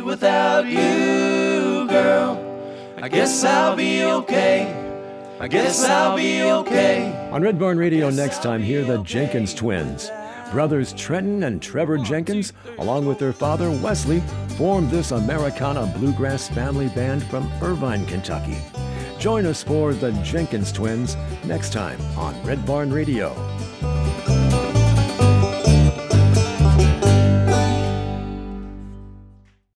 without you, girl. I guess I'll be okay. I guess I'll be okay. On Red Barn Radio next time, hear the Jenkins Twins. Brothers Trenton and Trevor Jenkins, along with their father Wesley, formed this Americana bluegrass family band from Irvine, Kentucky. Join us for the Jenkins Twins next time on Red Barn Radio.